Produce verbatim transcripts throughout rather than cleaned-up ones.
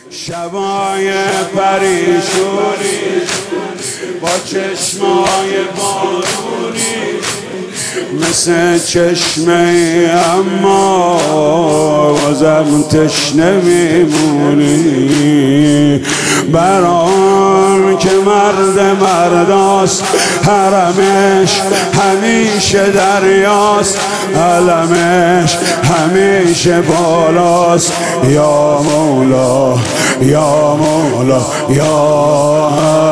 شبای پریشونی با چشمای بارونی مثل چشمه اما بازم تشنه میمونی. بران که مرد مرداست حرمش همیشه دریاست، علمش همیشه بالاست. یا مولا یا مولا یا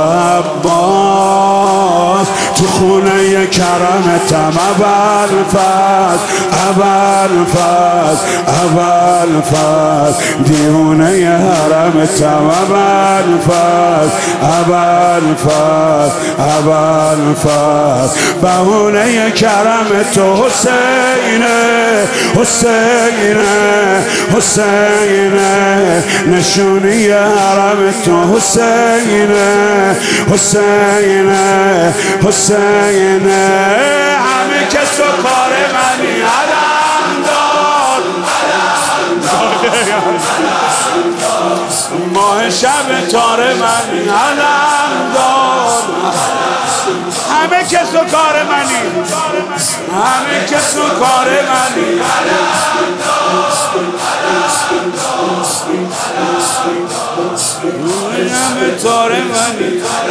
عباس، تو خونه کرمتم ابوالفضل ابوالفضل ابوالفضل، دیوونه حرمتم ابوالفضل ابوالفضل ابوالفضل، بهونه کرم تو حسینه حسینه حسینه، نشونی حرم تو حسینه حسینه حسینه. همه کس و کار منی علم دار ماه شب تار منی علم دار، همه کس و کار منی همه کس و کار منی علم همه تار منی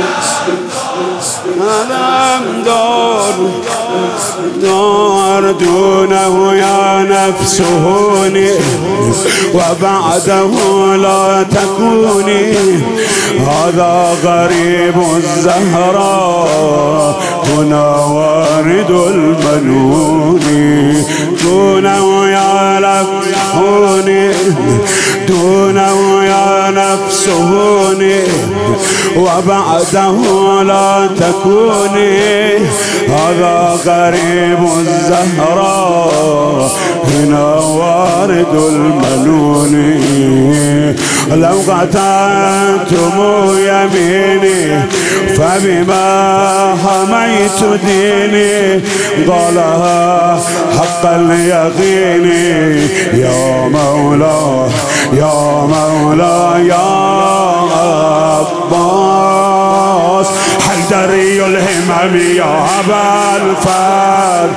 علم دار دار دونه یا نفس هونی و بعده لا تكوني. هذا غريب الزهراء هنا وارد المنون، دونه يا نفسوني دونه يا نفسوني وبعده لا تكوني. هذا غريب الزهراء هنا وارد المنون. لو قطعتم يميني فبما حميت ديني، قالها حق اليقين. يا مولا يا مولا يا عباس، حيدري الهمم يا أبا الفضل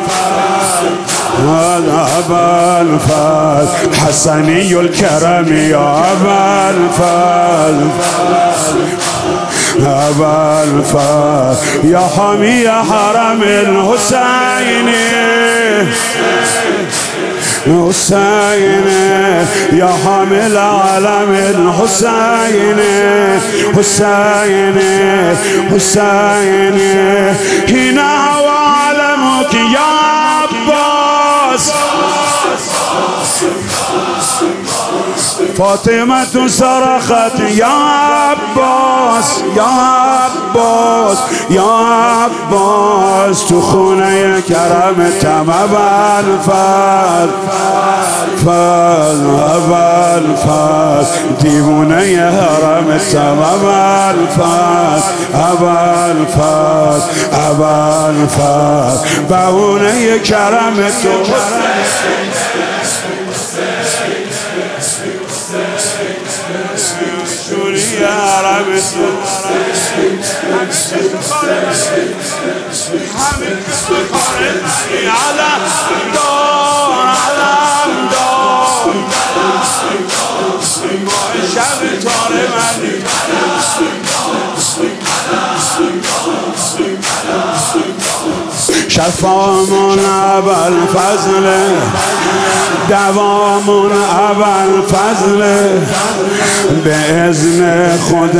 أبا الفضل، حسني الكرم يا أبا الفضل أبا الفضل، يا حامي حرم الحسين حسين، يا حامل علم الحسين حسين حسين. هنا وعلمك يا عباس، فاطمة صرخت يا عباس يا عباس يا عباس، تو خونه کرمتم ابوالفضل ابوالفضل، دیوونه حرمتم ابوالفضل ابوالفضل ابوالفضل، بهونه کرم تو شوری حرم تو همه کس و کار منی علم دار علم دار، ماه شب تار منی شفامون ابوالفضل، دوامون ابوالفضل، به اذن خود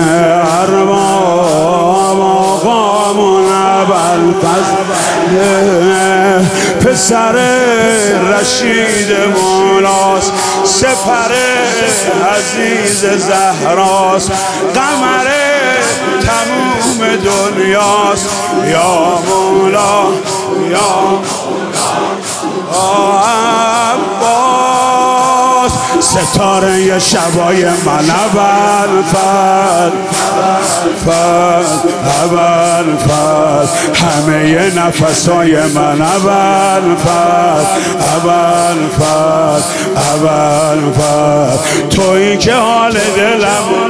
ارباب آقامون ابوالفضل، پسر رشید مولاست، سپر عزیز زهراست، قمر تموم دنیاست. یا مولا یا عباس، ستاره شبای من ابوالفضل ابوالفضل، همه نفسای من ابوالفضل ابوالفضل ابوالفضل، تویی که حال دلم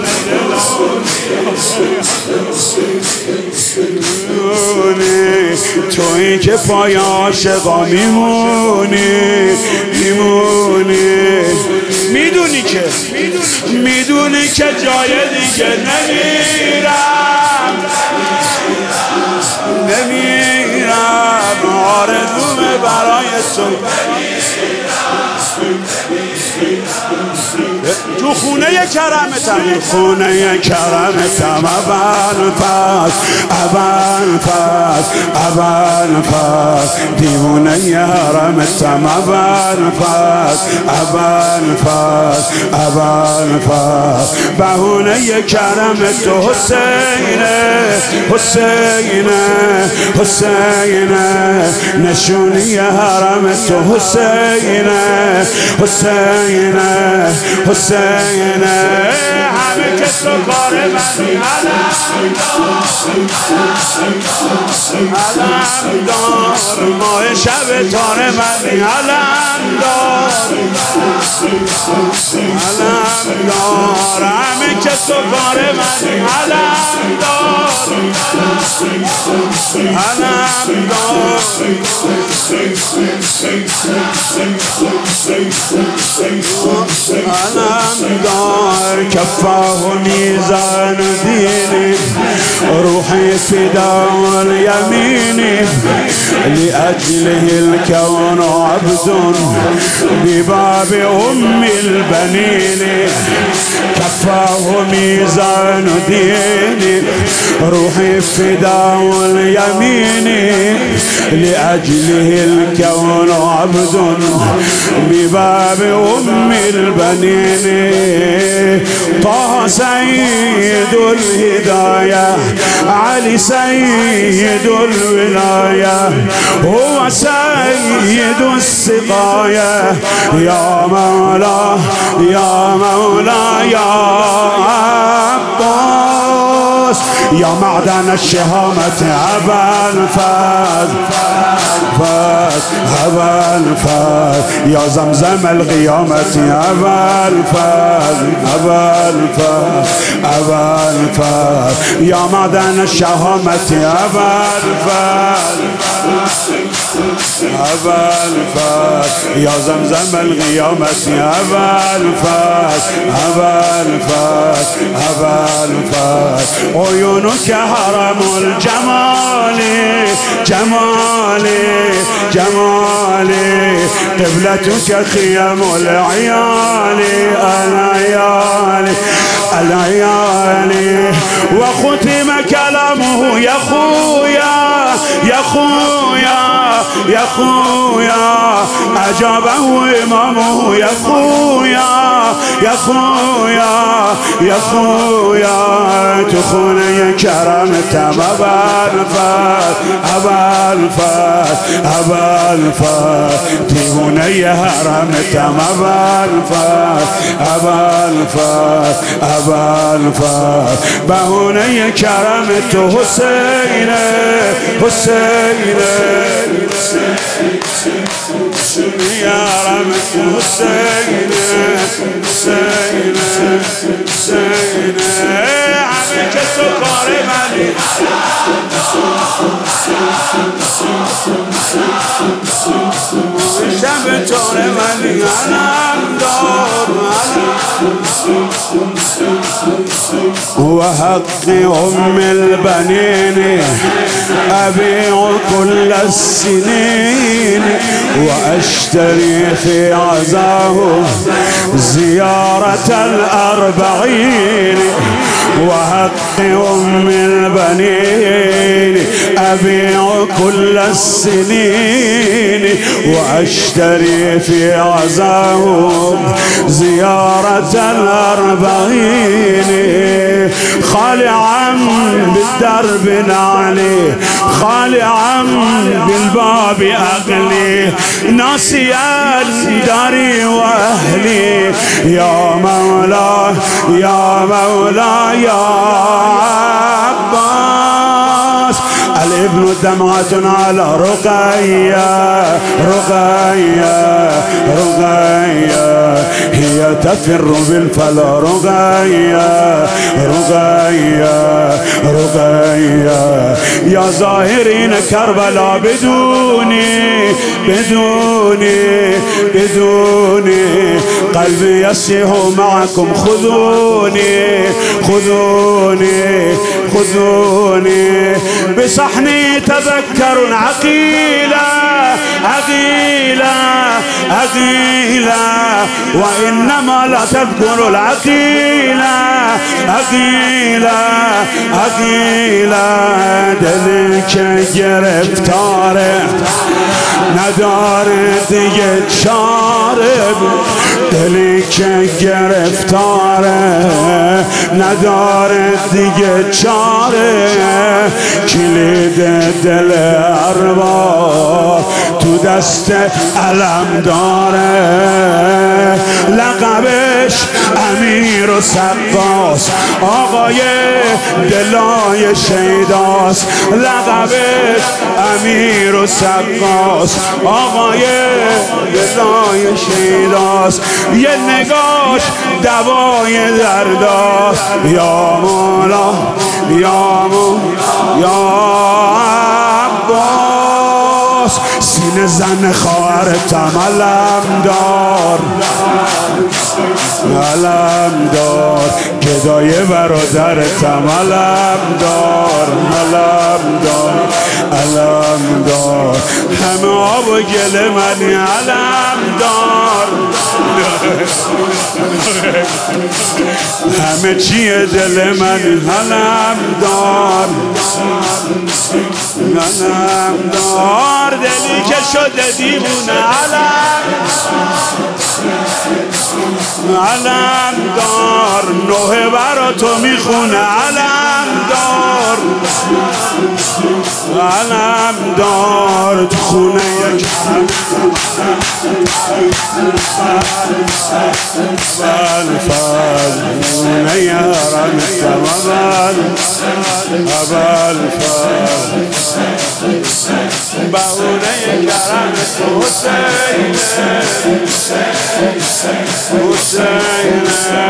تویی که پای عاشقا میمونی میمونی میدونی که میدونی که جای دیگه نمیرم نمیرم آرزومه برای تو تو خونه کرمتم تو خونه کرمتم ابن فز ابن فز ابن فز دیوونه حرمتم ابن فز ابن فز ابن فز بهونه کرم تو حسینه حسینه حسینه نشونی حرم تو حسینه حسینه حسینه همه کس و کار منی علم دار ماه شب تار منی علم دار علم دار همه کس و کار منی علم دار علم دار علم دار کفاه میزان دینی روحي فداء اليمين لأجله الكون عبد بباب أم البنين كفاه ميزان ديني روحي فداء اليمين لأجله الكون عبد بباب أم البنين طه سيد الهداية علي سيد الولاية هو سيد السقاية يا مولا يا مولا يا عباس يا معدن الشهامة أبا الفاز فاز أبا الفاز يا زمزم القيامة أبا الفاز أبا الفاز أبا الفاز يا معدن الشهامة أبا الفاز أبا الفاز يا زمزم القيامة أبا الفاز أبا الفاز أبا الفاز عيونك هرم الجمال جمالي جمالي قبلتك خيام العيال العيال العيال وختم كلامه يا خويا يا خويا يا خويا أجابه إمامه يا خويا يا خويا يا خويا تخوني كرمت أبا الفاز أبا الفاز أبا الفاز تهوني هرمت أبا الفاز أبا الفاز أبا الفاز بهوني كرمت حسين حسين يا رمت حسين حسين حسين عمك سكر مني شب تور مني علم دار وحق أم البنين أبيع كل السنين وأشتري في عزاه زيارة الأربعين وحق أم البنين أبيع كل السنين وأشتري في عزاه زيارة الأربعين خالعا بالدرب نعلي خالعا بالباب أغلي ناسيا داري وأهلي يا مولا يا مولا يا عباس الابن دمعة على رقية رقية رقية هي تفر بالفلا رقية رقية رقیه رقیه یا ظاهرین کربلا بدونی بدونی بدوني قلبي يصيح معكم خذوني خذوني خذوني بصحني تذكروا عقيلة عقيلة عقيلة وإنما لا تذكروا العقيلة عقيلة عقيلة دلك گرفتاره نداره دیگه چاره دلی که گرفتاره نداره دیگه چاره کلید دل ارباب تو دست علم داره لقبش امیر و سقاس آقای دلای شیداست لقبش امیر و سقاس آقای دلای شیداست یه نگاش دوای درداست یا مولا یا مولا یا عباس سینه زن خواهرتم علم دار علم دار گدای برادرتم علم دار علم دار علم دار همه آب و گل منی علم دار همه چیه دل من علم دار علم دار دلی که شده دیوونه علم علم دار نوه برا تو میخونه علم دار علم دار تو خونه یک بالفاز خونه یارم سمبال بالفاز بهونه کرم حسین حسین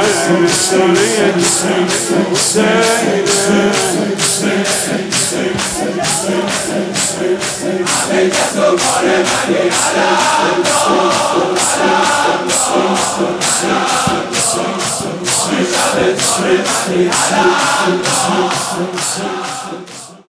همه کس و کار منی علم دار علم دار علم دار شب کار منی علم دار